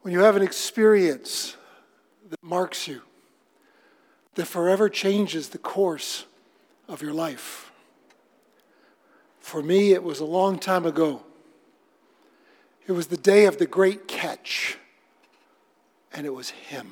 When you have an experience that marks you, that forever changes the course of your life. For me, it was a long time ago. It was the day of the great catch, and it was him.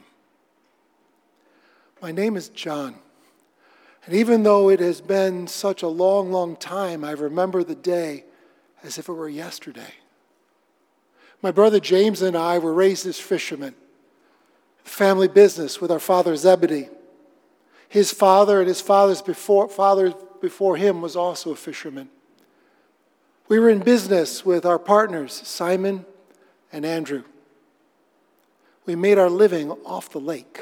My name is John, and even though it has been such a long, long time, I remember the day as if it were yesterday. My brother James and I were raised as fishermen, family business with our father Zebedee. His father and his father before him was also a fisherman. We were in business with our partners, Simon and Andrew. We made our living off the lake.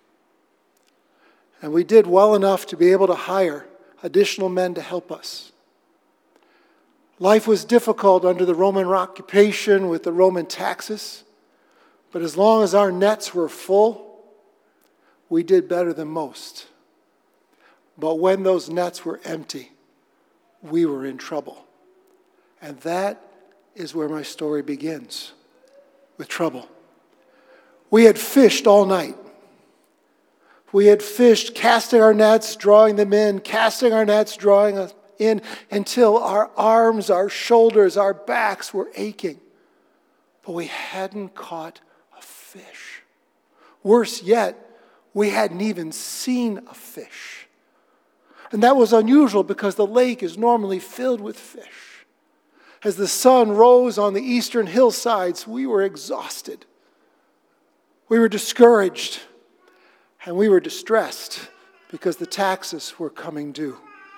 And we did well enough to be able to hire additional men to help us. Life was difficult under the Roman occupation with the Roman taxes, but as long as our nets were full, we did better than most. But when those nets were empty, we were in trouble. And that is where my story begins, with trouble. We had fished all night. We had fished, casting our nets, drawing them in, casting our nets, drawing us in, until our arms, our shoulders, our backs were aching. But we hadn't caught a fish. Worse yet, we hadn't even seen a fish. And that was unusual because the lake is normally filled with fish. As the sun rose on the eastern hillsides, we were exhausted. We were discouraged. And we were distressed because the taxes were coming due.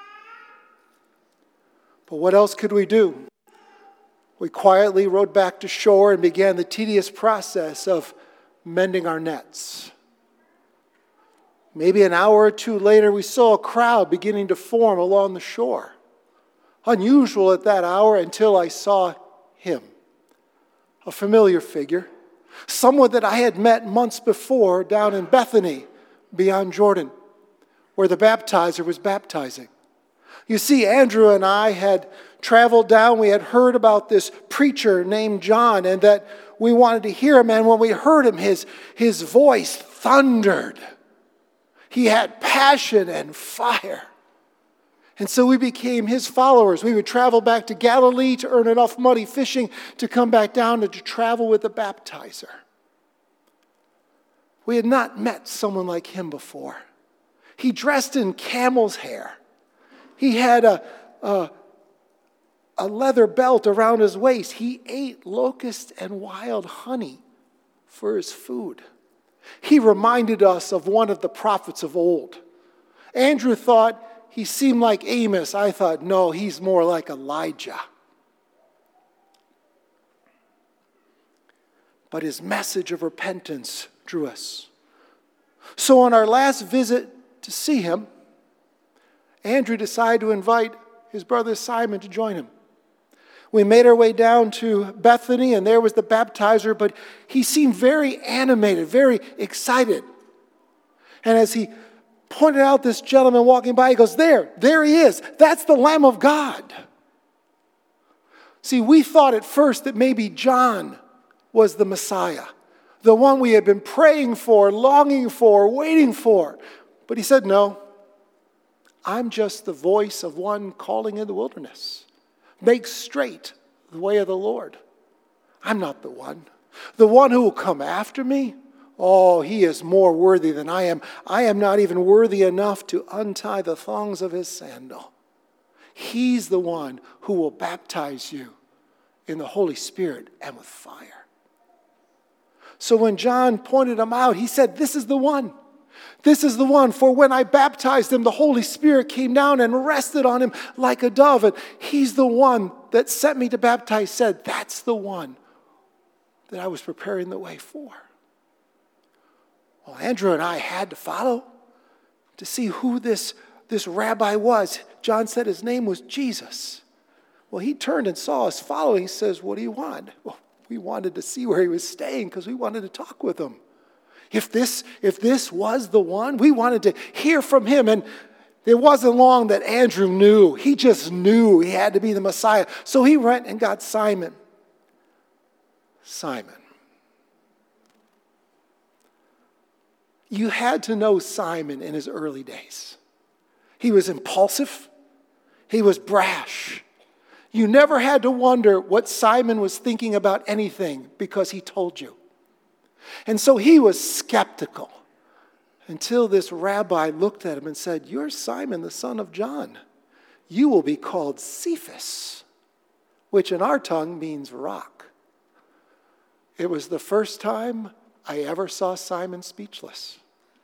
But what else could we do? We quietly rowed back to shore and began the tedious process of mending our nets. Maybe an hour or two later, we saw a crowd beginning to form along the shore. Unusual at that hour until I saw him, a familiar figure, someone that I had met months before down in Bethany, beyond Jordan, where the baptizer was baptizing. You see, Andrew and I had traveled down. We had heard about this preacher named John, and that we wanted to hear him. And when we heard him, his voice thundered. He had passion and fire. And so we became his followers. We would travel back to Galilee to earn enough money fishing to come back down and to travel with the baptizer. We had not met someone like him before. He dressed in camel's hair. He had a leather belt around his waist. He ate locusts and wild honey for his food. He reminded us of one of the prophets of old. Andrew thought he seemed like Amos. I thought, no, he's more like Elijah. But his message of repentance drew us. So on our last visit to see him, Andrew decided to invite his brother Simon to join him. We made our way down to Bethany, and there was the baptizer, but he seemed very animated, very excited. And as he pointed out this gentleman walking by, he goes, there he is. That's the Lamb of God. See, we thought at first that maybe John was the Messiah, the one we had been praying for, longing for, waiting for. But he said, no, I'm just the voice of one calling in the wilderness. Make straight the way of the Lord. I'm not the one. The one who will come after me, oh, he is more worthy than I am. I am not even worthy enough to untie the thongs of his sandal. He's the one who will baptize you in the Holy Spirit and with fire. So when John pointed him out, he said, this is the one. This is the one. For when I baptized him, the Holy Spirit came down and rested on him like a dove. And he's the one that sent me to baptize, said, that's the one that I was preparing the way for. Well, Andrew and I had to follow to see who this rabbi was. John said his name was Jesus. Well, he turned and saw us following. He says, what do you want? Well, we wanted to see where he was staying because we wanted to talk with him. If this was the one, we wanted to hear from him. And it wasn't long that Andrew knew. He just knew he had to be the Messiah. So he went and got Simon. Simon. You had to know Simon in his early days. He was impulsive. He was brash. You never had to wonder what Simon was thinking about anything because he told you. And so he was skeptical until this rabbi looked at him and said, "You're Simon, the son of John. You will be called Cephas," which in our tongue means rock. It was the first time I ever saw Simon speechless.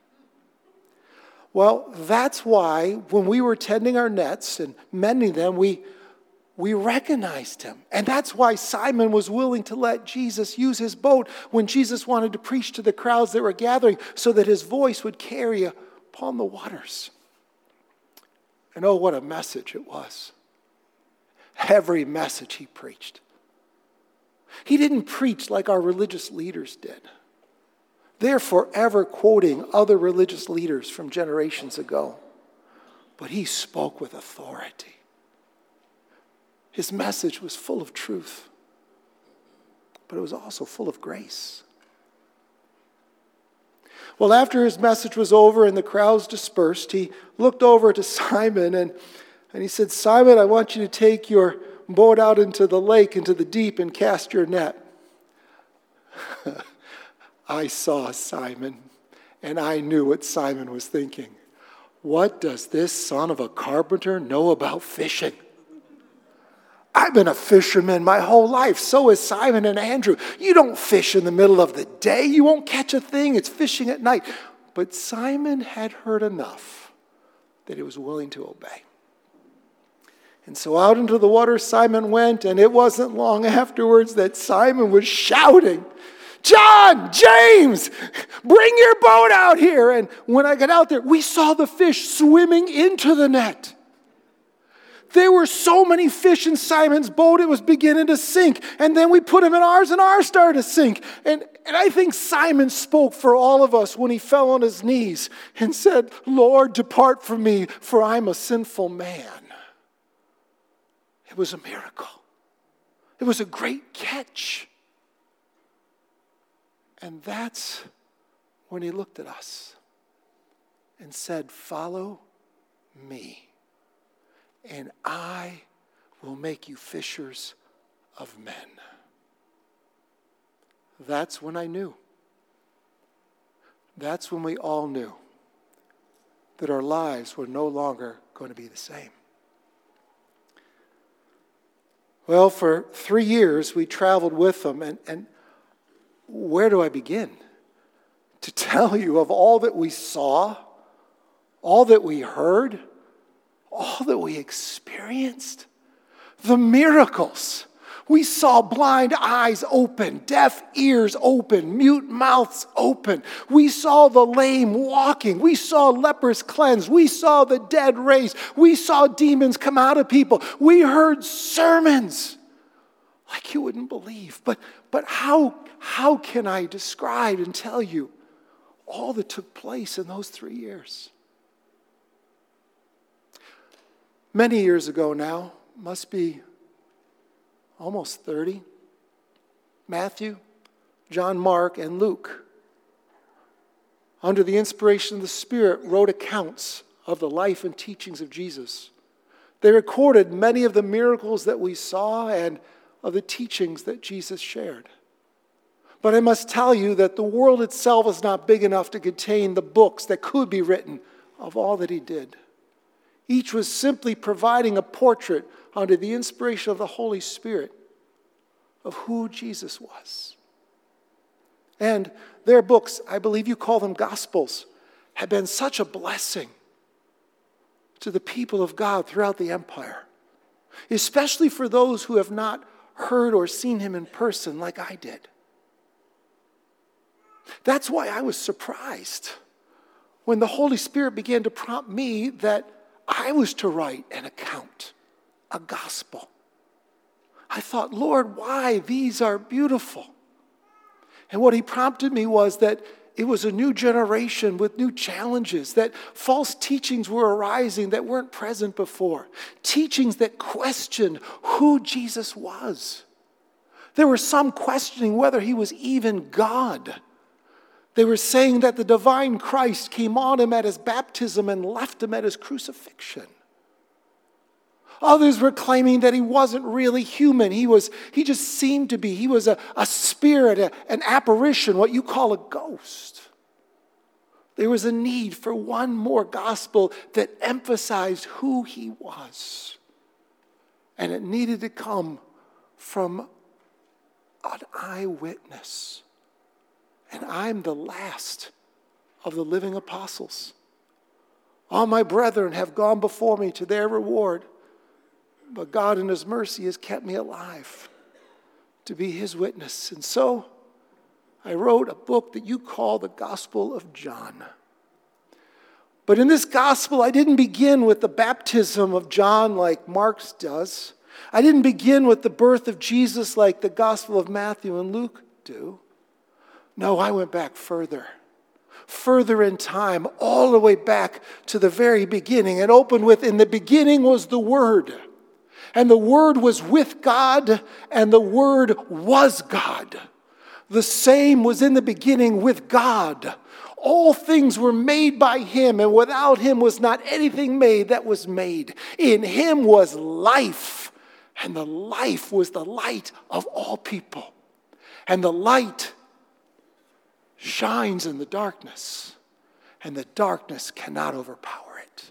Well, that's why when we were tending our nets and mending them, we recognized him. And that's why Simon was willing to let Jesus use his boat when Jesus wanted to preach to the crowds that were gathering so that his voice would carry upon the waters. And oh, what a message it was. Every message he preached. He didn't preach like our religious leaders did. They're forever quoting other religious leaders from generations ago. But he spoke with authority. His message was full of truth, but it was also full of grace. Well, after his message was over and the crowds dispersed, he looked over to Simon and he said, "Simon, I want you to take your boat out into the lake, into the deep, and cast your net." I saw Simon, and I knew what Simon was thinking. What does this son of a carpenter know about fishing? I've been a fisherman my whole life. So is Simon and Andrew. You don't fish in the middle of the day. You won't catch a thing. It's fishing at night. But Simon had heard enough that he was willing to obey. And so out into the water Simon went, and it wasn't long afterwards that Simon was shouting, "John, James, bring your boat out here." And when I got out there, we saw the fish swimming into the net. There were so many fish in Simon's boat, it was beginning to sink. And then we put him in ours, and ours started to sink. And I think Simon spoke for all of us when he fell on his knees and said, "Lord, depart from me, for I'm a sinful man." It was a miracle. It was a great catch. And that's when he looked at us and said, "Follow me, and I will make you fishers of men." That's when I knew. That's when we all knew that our lives were no longer going to be the same. Well, for 3 years we traveled with them, and where do I begin to tell you of all that we saw, all that we heard, all that we experienced? The miracles. We saw blind eyes open, deaf ears open, mute mouths open. We saw the lame walking. We saw lepers cleansed. We saw the dead raised. We saw demons come out of people. We heard sermons like you wouldn't believe. But how can I describe and tell you all that took place in those 3 years? Many years ago now, must be almost 30, Matthew, John, Mark, and Luke, under the inspiration of the Spirit, wrote accounts of the life and teachings of Jesus. They recorded many of the miracles that we saw and of the teachings that Jesus shared. But I must tell you that the world itself is not big enough to contain the books that could be written of all that he did. Each was simply providing a portrait under the inspiration of the Holy Spirit of who Jesus was. And their books, I believe you call them Gospels, have been such a blessing to the people of God throughout the empire, especially for those who have not heard or seen him in person like I did. That's why I was surprised when the Holy Spirit began to prompt me that I was to write an account, a gospel. I thought, Lord, why? These are beautiful. And what he prompted me was that it was a new generation with new challenges, that false teachings were arising that weren't present before. Teachings that questioned who Jesus was. There were some questioning whether he was even God. They were saying that the divine Christ came on him at his baptism and left him at his crucifixion. Others were claiming that he wasn't really human. He just seemed to be. He was a spirit, an apparition, what you call a ghost. There was a need for one more gospel that emphasized who he was. And it needed to come from an eyewitness. And I'm the last of the living apostles. All my brethren have gone before me to their reward. But God in his mercy has kept me alive to be his witness. And so I wrote a book that you call the Gospel of John. But in this gospel, I didn't begin with the baptism of John like Mark's does. I didn't begin with the birth of Jesus like the Gospel of Matthew and Luke do. No, I went back further in time, all the way back to the very beginning. It opened with, in the beginning was the Word. And the Word was with God, and the Word was God. The same was in the beginning with God. All things were made by him, and without him was not anything made that was made. In him was life, and the life was the light of all people. And the light shines in the darkness, and the darkness cannot overpower it.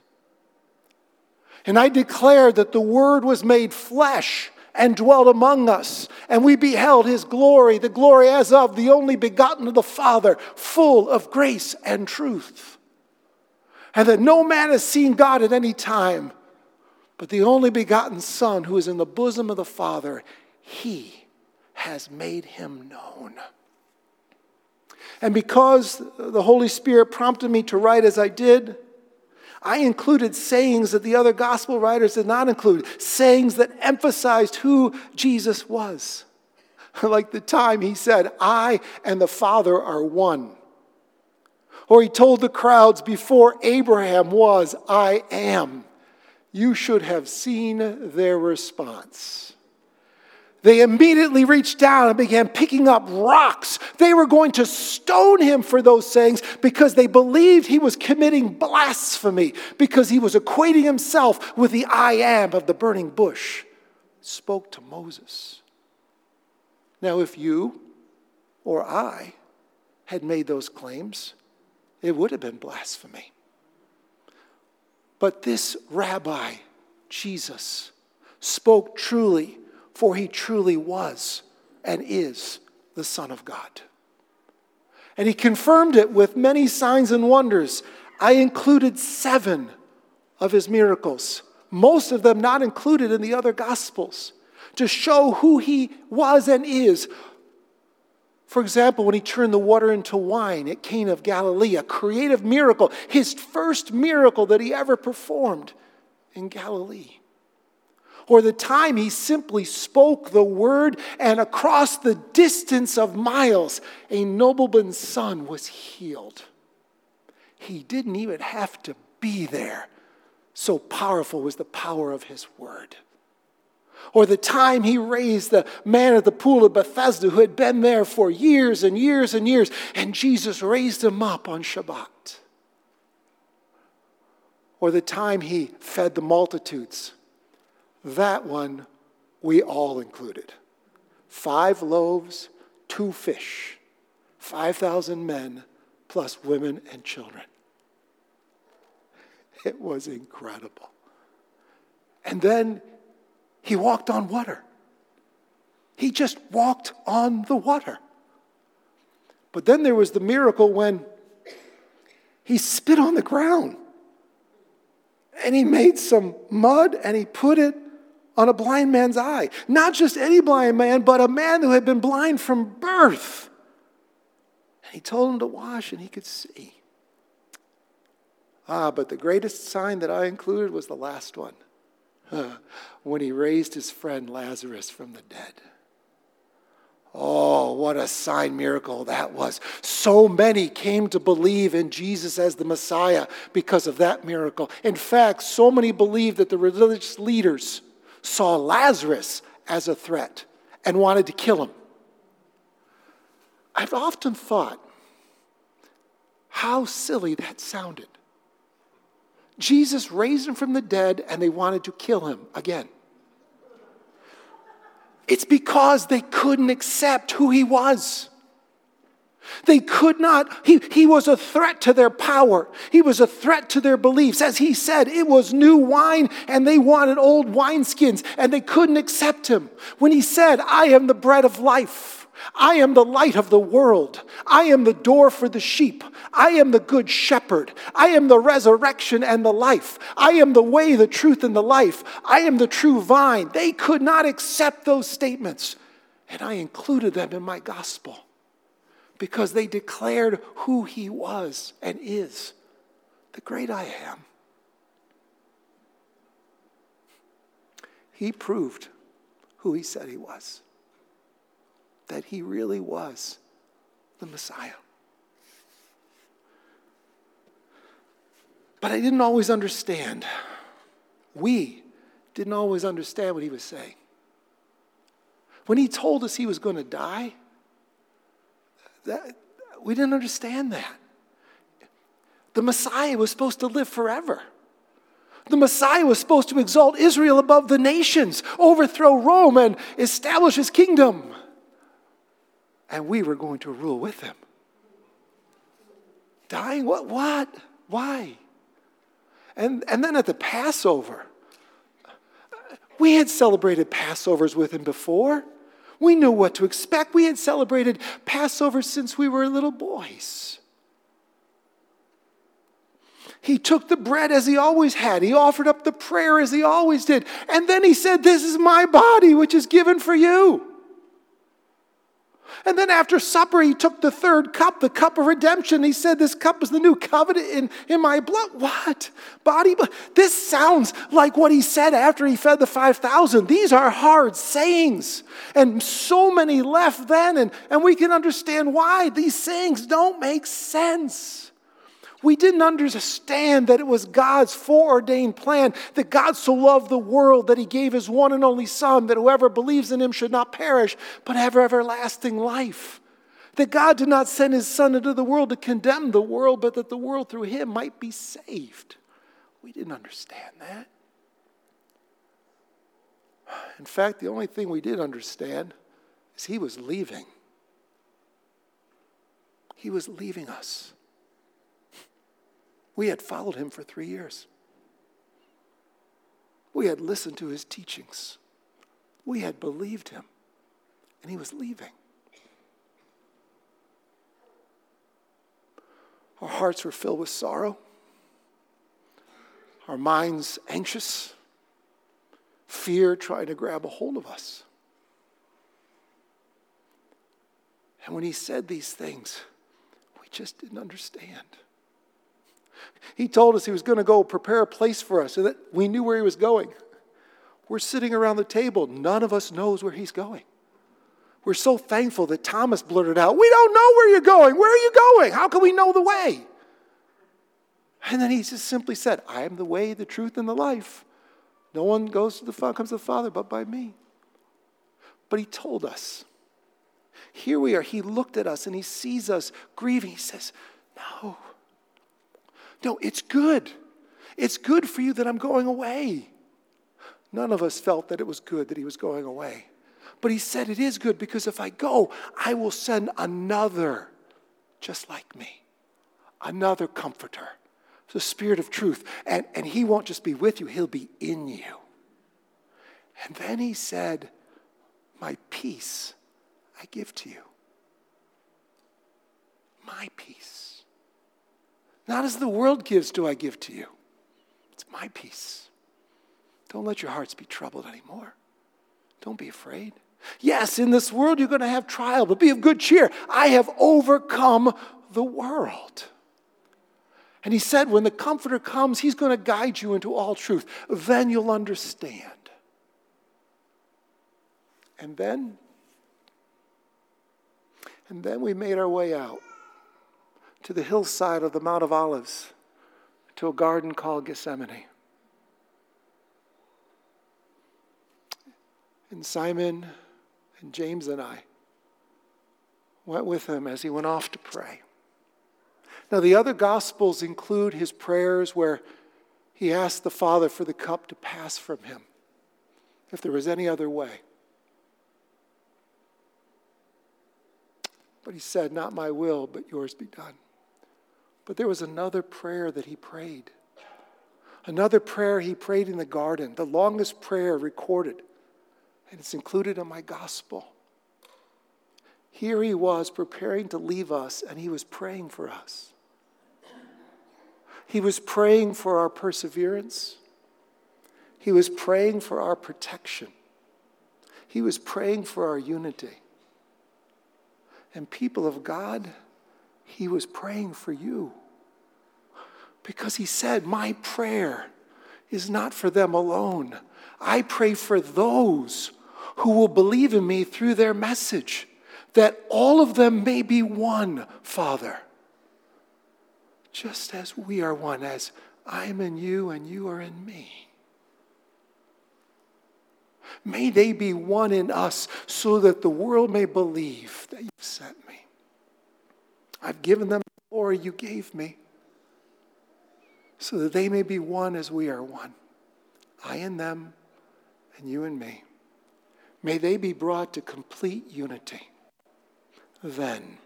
And I declare that the Word was made flesh and dwelt among us, and we beheld his glory, the glory as of the only begotten of the Father, full of grace and truth. And that no man has seen God at any time, but the only begotten Son who is in the bosom of the Father, he has made him known. And because the Holy Spirit prompted me to write as I did, I included sayings that the other gospel writers did not include, sayings that emphasized who Jesus was. Like the time he said, I and the Father are one. Or he told the crowds, before Abraham was, I am. You should have seen their response. They immediately reached down and began picking up rocks. They were going to stone him for those sayings because they believed he was committing blasphemy, because he was equating himself with the I am of the burning bush. Spoke to Moses. Now, if you or I had made those claims, it would have been blasphemy. But this rabbi, Jesus, spoke truly, for he truly was and is the Son of God. And he confirmed it with many signs and wonders. I included 7 of his miracles, most of them not included in the other Gospels, to show who he was and is. For example, when he turned the water into wine at Cana of Galilee, a creative miracle, his first miracle that he ever performed in Galilee. Or the time he simply spoke the word, and across the distance of miles, a nobleman's son was healed. He didn't even have to be there. So powerful was the power of his word. Or the time he raised the man at the pool of Bethesda who had been there for years and years and years, and Jesus raised him up on Shabbat. Or the time he fed the multitudes. That one we all included. 5 loaves, 2 fish, 5,000 men, plus women and children. It was incredible. And then he walked on water. He just walked on the water. But then there was the miracle when he spit on the ground. And he made some mud and he put it on a blind man's eye. Not just any blind man, but a man who had been blind from birth. And he told him to wash and he could see. But the greatest sign that I included was the last one. When he raised his friend Lazarus from the dead. Oh, what a sign miracle that was. So many came to believe in Jesus as the Messiah because of that miracle. In fact, so many believed that the religious leaders saw Lazarus as a threat and wanted to kill him. I've often thought how silly that sounded. Jesus raised him from the dead, and they wanted to kill him again. It's because they couldn't accept who he was. They could not. He was a threat to their power. He was a threat to their beliefs. As he said, it was new wine, and they wanted old wineskins, and they couldn't accept him. When he said, I am the bread of life. I am the light of the world. I am the door for the sheep. I am the good shepherd. I am the resurrection and the life. I am the way, the truth, and the life. I am the true vine. They could not accept those statements, and I included them in my gospel, because they declared who he was and is, the great I am. He proved who he said he was, that he really was the Messiah. But I didn't always understand. We didn't always understand what he was saying. When he told us he was going to die, we didn't understand that. The Messiah was supposed to live forever. The Messiah was supposed to exalt Israel above the nations, overthrow Rome, and establish his kingdom. And we were going to rule with him. Dying? What? Why? And then at the Passover, we had celebrated Passovers with him before. We knew what to expect. We had celebrated Passover since we were little boys. He took the bread as he always had. He offered up the prayer as he always did. And then he said, this is my body, which is given for you. And then after supper, he took the third cup, the cup of redemption. He said, this cup is the new covenant in my blood. What? Body? This sounds like what he said after he fed the 5,000. These are hard sayings. And so many left then. And we can understand why. These sayings don't make sense. We didn't understand that it was God's foreordained plan, that God so loved the world that he gave his one and only Son, that whoever believes in him should not perish, but have everlasting life. That God did not send his Son into the world to condemn the world, but that the world through him might be saved. We didn't understand that. In fact, the only thing we did understand is he was leaving. He was leaving us. We had followed him for 3 years. We had listened to his teachings. We had believed him. And he was leaving. Our hearts were filled with sorrow. Our minds anxious. Fear trying to grab a hold of us. And when he said these things, we just didn't understand. He told us he was going to go prepare a place for us so that we knew where he was going. We're sitting around the table. None of us knows where he's going. We're so thankful that Thomas blurted out, we don't know where you're going. Where are you going? How can we know the way? And then he just simply said, I am the way, the truth, and the life. No one comes to the Father but by me. But he told us. Here we are. He looked at us and he sees us grieving. He says, No, it's good. It's good for you that I'm going away. None of us felt that it was good that he was going away. But he said it is good because if I go, I will send another just like me. Another comforter. The Spirit of truth. And he won't just be with you, he'll be in you. And then he said, my peace I give to you. My peace. Not as the world gives do I give to you. It's my peace. Don't let your hearts be troubled anymore. Don't be afraid. Yes, in this world you're going to have trial, but be of good cheer. I have overcome the world. And he said when the Comforter comes, he's going to guide you into all truth. Then you'll understand. And then we made our way out to the hillside of the Mount of Olives, to a garden called Gethsemane. And Simon and James and I went with him as he went off to pray. Now, the other Gospels include his prayers where he asked the Father for the cup to pass from him, if there was any other way. But he said, not my will, but yours be done. But there was another prayer that he prayed. Another prayer he prayed in the garden, the longest prayer recorded. And it's included in my gospel. Here he was preparing to leave us, and he was praying for us. He was praying for our perseverance. He was praying for our protection. He was praying for our unity. And people of God, he was praying for you. Because he said, my prayer is not for them alone. I pray for those who will believe in me through their message, that all of them may be one, Father. Just as we are one, as I am in you and you are in me. May they be one in us so that the world may believe that you've sent me. I've given them the glory you gave me so that they may be one as we are one. I in them and you in me. May they be brought to complete unity. Then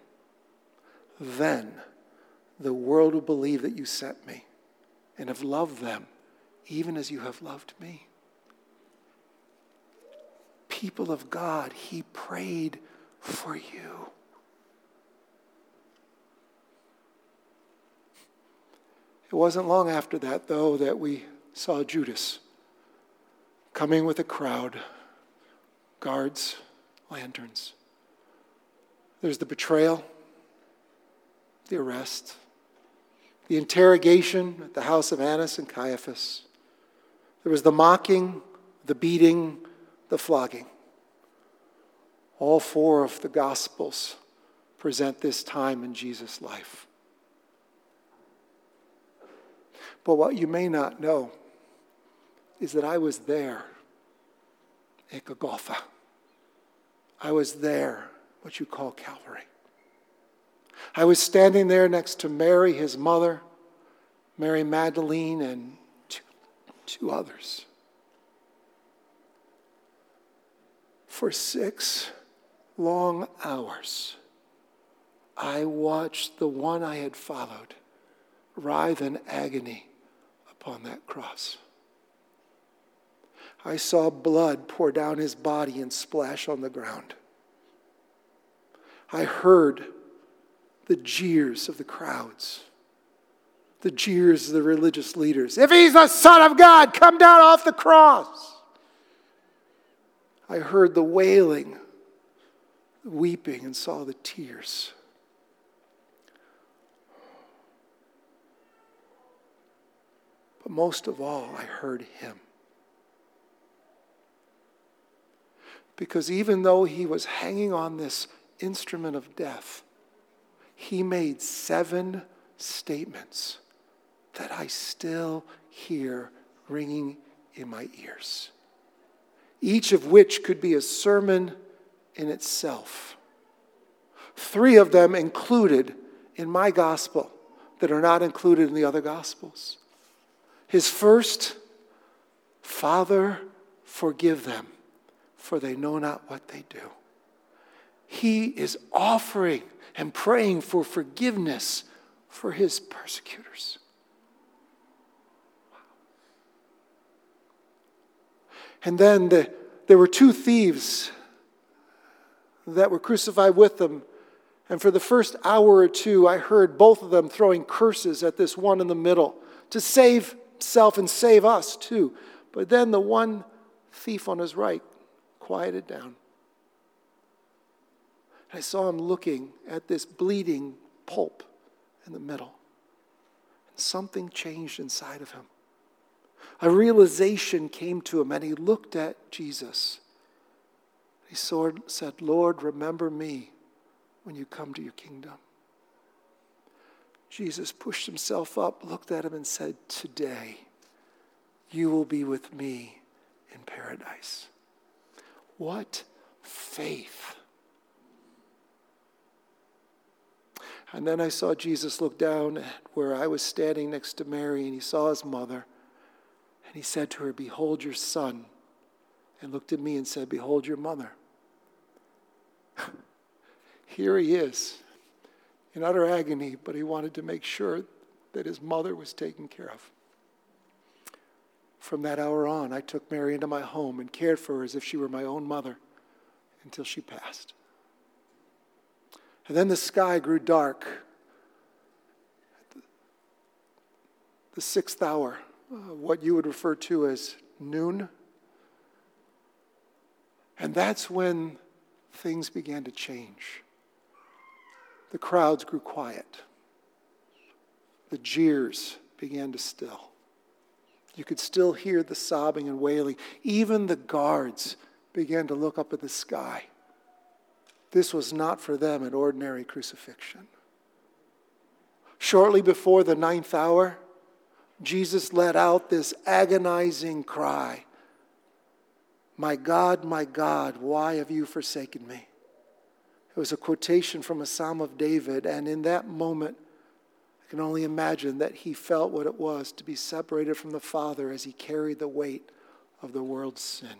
the world will believe that you sent me and have loved them even as you have loved me. People of God, he prayed for you. It wasn't long after that, though, that we saw Judas coming with a crowd, guards, lanterns. There's the betrayal, the arrest, the interrogation at the house of Annas and Caiaphas. There was the mocking, the beating, the flogging. All four of the Gospels present this time in Jesus' life. But what you may not know is that I was there at Golgotha. I was there, what you call Calvary. I was standing there next to Mary, his mother, Mary Magdalene, and two others. For 6 long hours, I watched the one I had followed writhe in agony upon that cross. I saw blood pour down his body and splash on the ground. I heard the jeers of the crowds, the jeers of the religious leaders. If he's the Son of God, come down off the cross. I heard the wailing, the weeping, and saw the tears. But most of all, I heard him. Because even though he was hanging on this instrument of death, he made 7 statements that I still hear ringing in my ears. Each of which could be a sermon in itself. 3 of them included in my gospel that are not included in the other gospels. His first, Father, forgive them, for they know not what they do. He is offering and praying for forgiveness for his persecutors. And then there were 2 thieves that were crucified with them. And for the first hour or 2, I heard both of them throwing curses at this one in the middle to save himself and save us too. But then the one thief on his right quieted down. I saw him looking at this bleeding pulp in the middle. And something changed inside of him. A realization came to him, and he looked at Jesus. He said, Lord, remember me when you come to your kingdom. Jesus pushed himself up, looked at him, and said, today you will be with me in paradise. What faith! And then I saw Jesus look down at where I was standing next to Mary, and he saw his mother. And he said to her, "Behold your son." And looked at me and said, "Behold your mother." Here he is in utter agony, but he wanted to make sure that his mother was taken care of. From that hour on, I took Mary into my home and cared for her as if she were my own mother until she passed. And then the sky grew dark. The 6th hour, what you would refer to as noon. And that's when things began to change. The crowds grew quiet. The jeers began to still. You could still hear the sobbing and wailing. Even the guards began to look up at the sky. This was not for them an ordinary crucifixion. Shortly before the 9th hour, Jesus let out this agonizing cry, my God, why have you forsaken me?" It was a quotation from a Psalm of David, and in that moment, I can only imagine that he felt what it was to be separated from the Father as he carried the weight of the world's sin.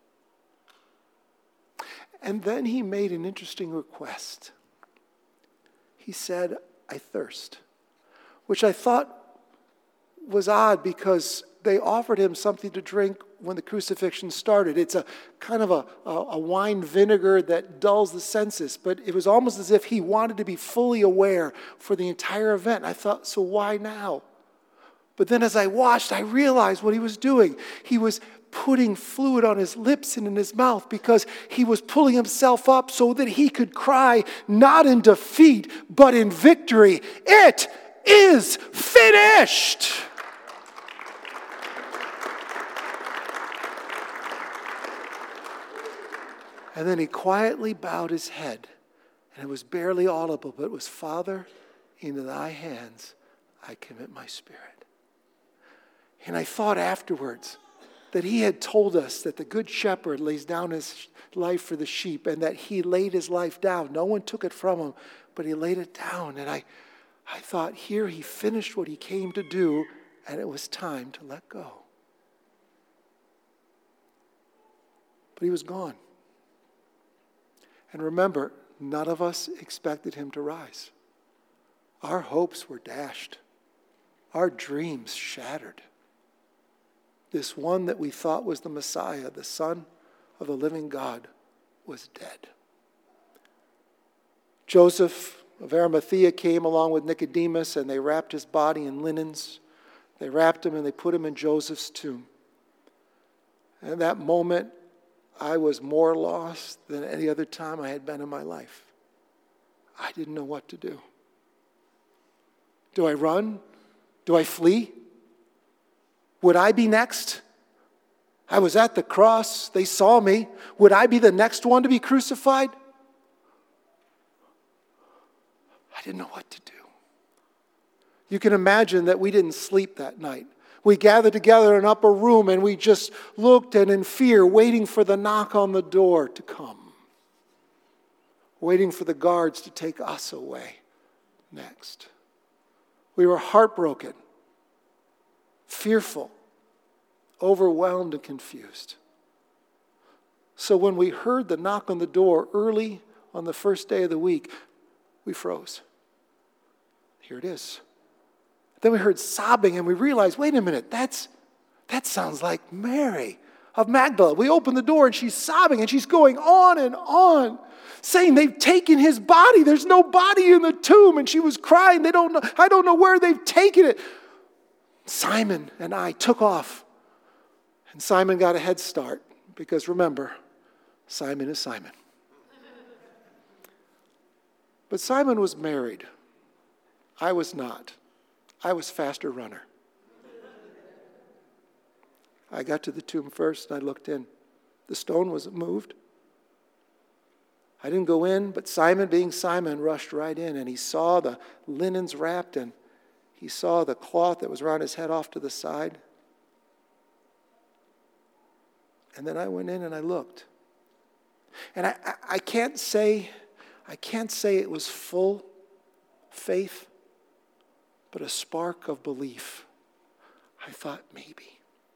And then he made an interesting request. He said, "I thirst," which I thought was odd because they offered him something to drink when the crucifixion started. It's a kind of a wine vinegar that dulls the senses, but it was almost as if he wanted to be fully aware for the entire event. I thought, so why now? But then as I watched, I realized what he was doing. He was putting fluid on his lips and in his mouth because he was pulling himself up so that he could cry not in defeat, but in victory. It is finished. And then he quietly bowed his head, and it was barely audible, but it was, "Father, into thy hands I commit my spirit." And I thought afterwards that he had told us that the good shepherd lays down his life for the sheep, and that he laid his life down. No one took it from him, but he laid it down. And I thought, here he finished what he came to do, and it was time to let go. But he was gone. And remember, none of us expected him to rise. Our hopes were dashed. Our dreams shattered. This one that we thought was the Messiah, the Son of the living God, was dead. Joseph of Arimathea came along with Nicodemus, and they wrapped his body in linens. They wrapped him and they put him in Joseph's tomb. And in that moment, I was more lost than any other time I had been in my life. I didn't know what to do. Do I run? Do I flee? Would I be next? I was at the cross. They saw me. Would I be the next one to be crucified? I didn't know what to do. You can imagine that we didn't sleep that night. We gathered together in an upper room and we just looked and in fear, waiting for the knock on the door to come. Waiting for the guards to take us away next. We were heartbroken, fearful, overwhelmed and confused. So when we heard the knock on the door early on the first day of the week, we froze. Here it is. Then we heard sobbing and we realized, wait a minute, that sounds like Mary of Magdala. We opened the door and she's sobbing and she's going on, saying they've taken his body. There's no body in the tomb. And she was crying. I don't know where they've taken it. Simon and I took off. And Simon got a head start because remember, Simon is Simon. But Simon was married. I was not. I was faster runner. I got to the tomb first and I looked in. The stone wasn't moved. I didn't go in, but Simon, being Simon, rushed right in and he saw the linens wrapped and he saw the cloth that was around his head off to the side. And then I went in and I looked. And I can't say it was full faith, but a spark of belief. I thought, maybe.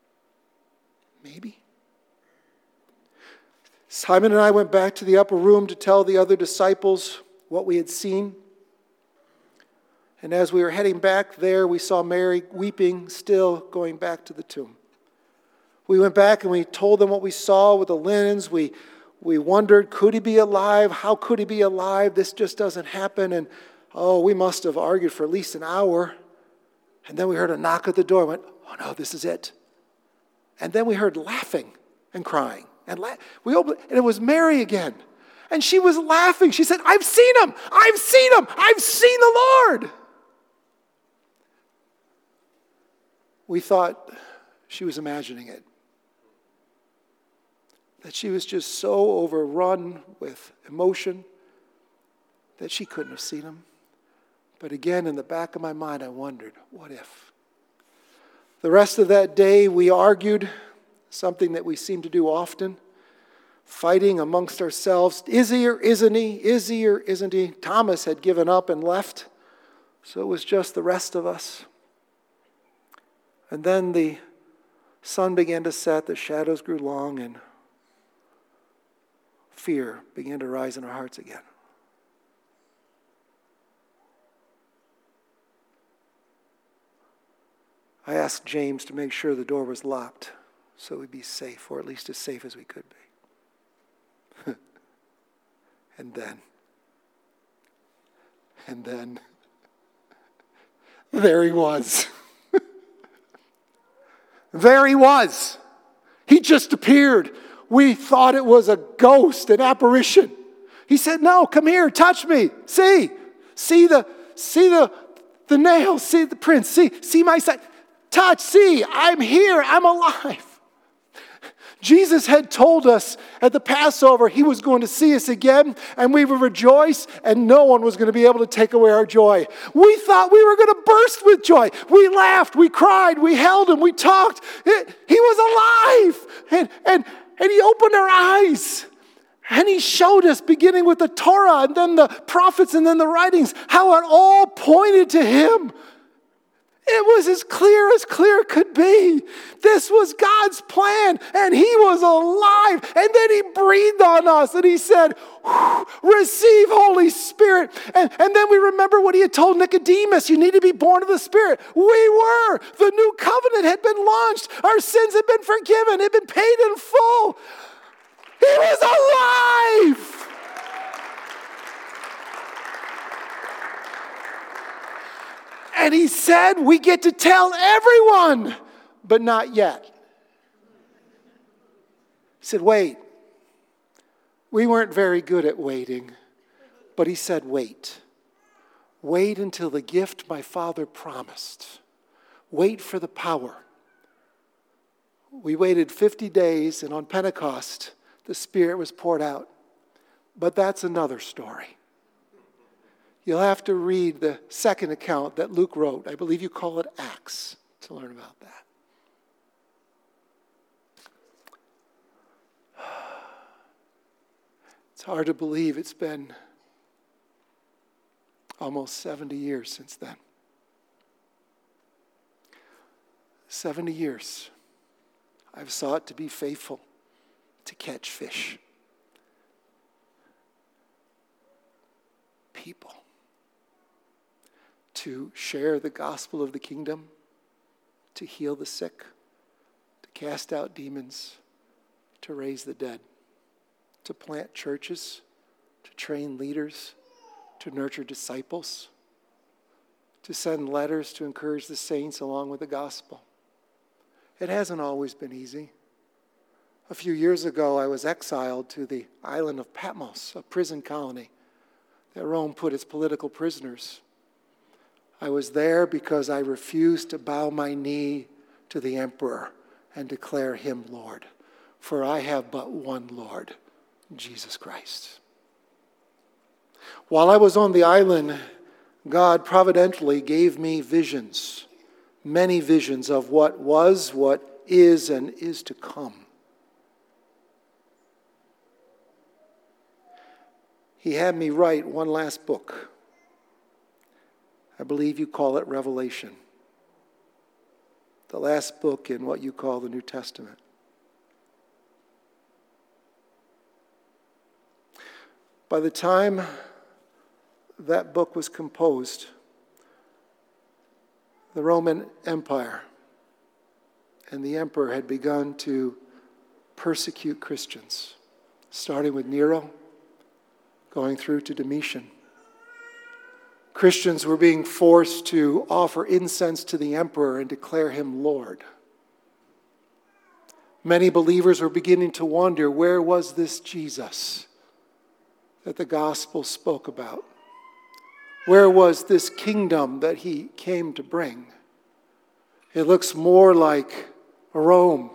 Simon and I went back to the upper room to tell the other disciples what we had seen. And as we were heading back there, we saw Mary weeping, still going back to the tomb. We went back and we told them what we saw with the linens. We wondered, could he be alive? How could he be alive? This just doesn't happen. And we must have argued for at least an hour. And then we heard a knock at the door. We went, oh no, this is it. And then we heard laughing and crying. And we opened, and it was Mary again. And she was laughing. She said, I've seen him. I've seen him. I've seen the Lord. We thought she was imagining it. That she was just so overrun with emotion that she couldn't have seen him. But again, in the back of my mind, I wondered, what if? The rest of that day, we argued, something that we seem to do often, fighting amongst ourselves. Is he or isn't he? Is he or isn't he? Thomas had given up and left, so it was just the rest of us. And then the sun began to set, the shadows grew long, and fear began to rise in our hearts again. I asked James to make sure the door was locked so we'd be safe, or at least as safe as we could be. And then, there he was. There he was. He just appeared. We thought it was a ghost, an apparition. He said, no, come here, touch me. See the nails, see the prints, see my side. Touch, see, I'm here, I'm alive. Jesus had told us at the Passover he was going to see us again, and we would rejoice, and no one was going to be able to take away our joy. We thought we were going to burst with joy. We laughed, we cried, we held him, we talked. He was alive, and he opened our eyes. And he showed us, beginning with the Torah, and then the prophets, and then the writings, how it all pointed to him. It was as clear could be. This was God's plan, and he was alive. And then he breathed on us, and he said, receive Holy Spirit. And then we remember what he had told Nicodemus, you need to be born of the Spirit. We were. The new covenant had been launched. Our sins had been forgiven. It had been paid in full. He was alive. And he said, we get to tell everyone, but not yet. He said, wait. We weren't very good at waiting, but he said, wait. Wait until the gift my Father promised. Wait for the power. We waited 50 days, and on Pentecost, the Spirit was poured out. But that's another story. You'll have to read the second account that Luke wrote. I believe you call it Acts to learn about that. It's hard to believe it's been almost 70 years since then. 70 years. I've sought to be faithful, to catch fish. People. To share the gospel of the kingdom, to heal the sick, to cast out demons, to raise the dead, to plant churches, to train leaders, to nurture disciples, to send letters to encourage the saints along with the gospel. It hasn't always been easy. A few years ago, I was exiled to the island of Patmos, a prison colony that Rome put its political prisoners. I was there because I refused to bow my knee to the emperor and declare him Lord. For I have but one Lord, Jesus Christ. While I was on the island, God providentially gave me visions, many visions of what was, what is, and is to come. He had me write one last book. I believe you call it Revelation, the last book in what you call the New Testament. By the time that book was composed, the Roman Empire and the emperor had begun to persecute Christians, starting with Nero, going through to Domitian. Christians were being forced to offer incense to the emperor and declare him Lord. Many believers were beginning to wonder, where was this Jesus that the gospel spoke about? Where was this kingdom that he came to bring? It looks more like Rome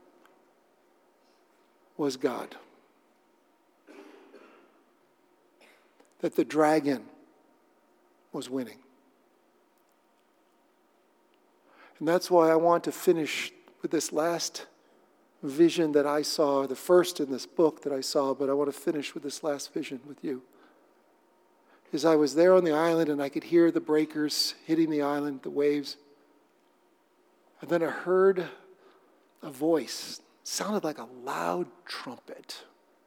was God. That the dragon was winning. And that's why I want to finish with this last vision that I saw, the first in this book that I saw, but I want to finish with this last vision with you. As I was there on the island and I could hear the breakers hitting the island, the waves. And then I heard a voice. It sounded like a loud trumpet.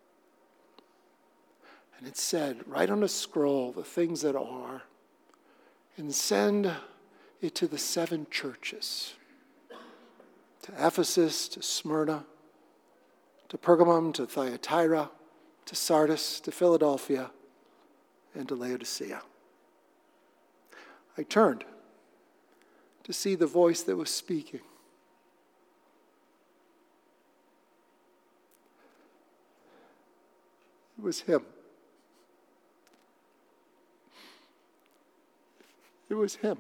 And it said, write on a scroll the things that are, and send it to the 7 churches. To Ephesus, to Smyrna, to Pergamum, to Thyatira, to Sardis, to Philadelphia, and to Laodicea. I turned to see the voice that was speaking. It was him. It was him.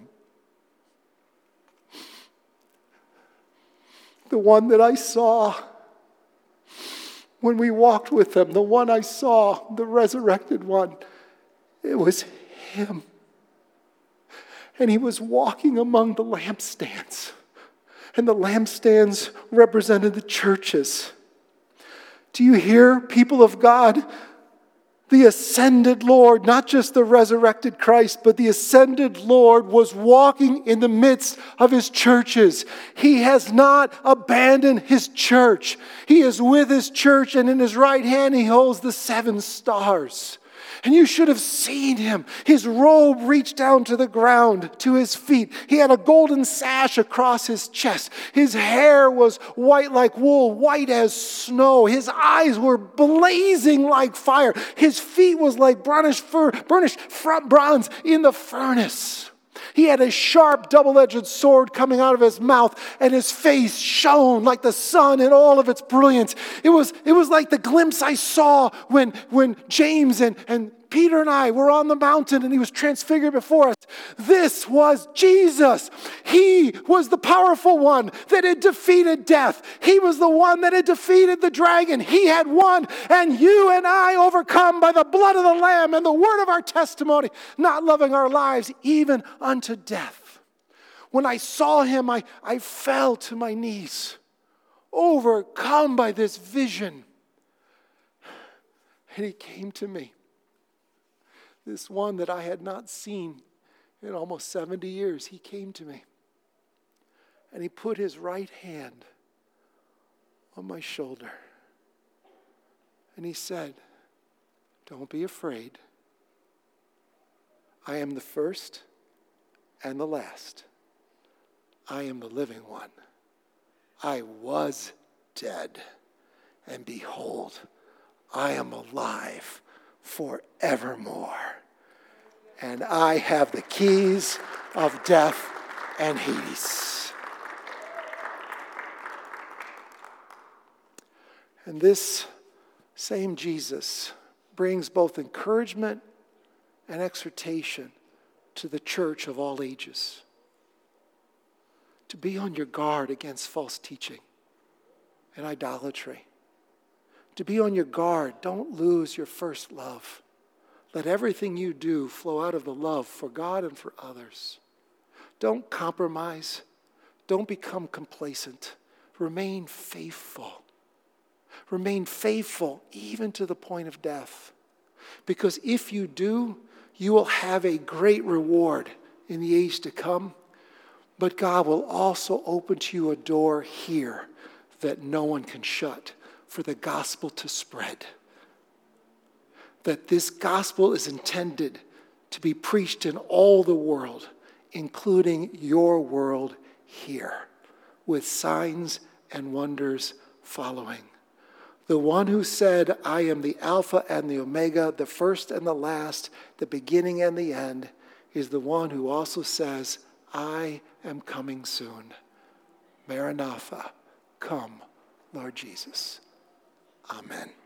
The one that I saw when we walked with him, the one I saw, the resurrected one, it was him. And he was walking among the lampstands. And the lampstands represented the churches. Do you hear, people of God? The ascended Lord, not just the resurrected Christ, but the ascended Lord was walking in the midst of his churches. He has not abandoned his church. He is with his church, and in his right hand he holds the 7 stars. And you should have seen him. His robe reached down to the ground, to his feet. He had a golden sash across his chest. His hair was white like wool, white as snow. His eyes were blazing like fire. His feet was like burnished bronze in the furnace. He had a sharp, double-edged sword coming out of his mouth, and his face shone like the sun in all of its brilliance. It was like the glimpse I saw when James and Peter and I were on the mountain and he was transfigured before us. This was Jesus. He was the powerful one that had defeated death. He was the one that had defeated the dragon. He had won, and you and I overcome by the blood of the Lamb and the word of our testimony, not loving our lives even unto death. When I saw him, I fell to my knees, overcome by this vision. And he came to me. This one that I had not seen in almost 70 years, he came to me. And he put his right hand on my shoulder. And he said, don't be afraid. I am the first and the last. I am the living one. I was dead, and behold, I am alive forevermore. And I have the keys of death and Hades. And this same Jesus brings both encouragement and exhortation to the church of all ages. To be on your guard against false teaching and idolatry. To be on your guard. Don't lose your first love. Let everything you do flow out of the love for God and for others. Don't compromise. Don't become complacent. Remain faithful. Remain faithful even to the point of death. Because if you do, you will have a great reward in the age to come, but God will also open to you a door here that no one can shut for the gospel to spread. That this gospel is intended to be preached in all the world, including your world here, with signs and wonders following. The one who said, I am the Alpha and the Omega, the first and the last, the beginning and the end, is the one who also says, I am coming soon. Maranatha, come, Lord Jesus. Amen.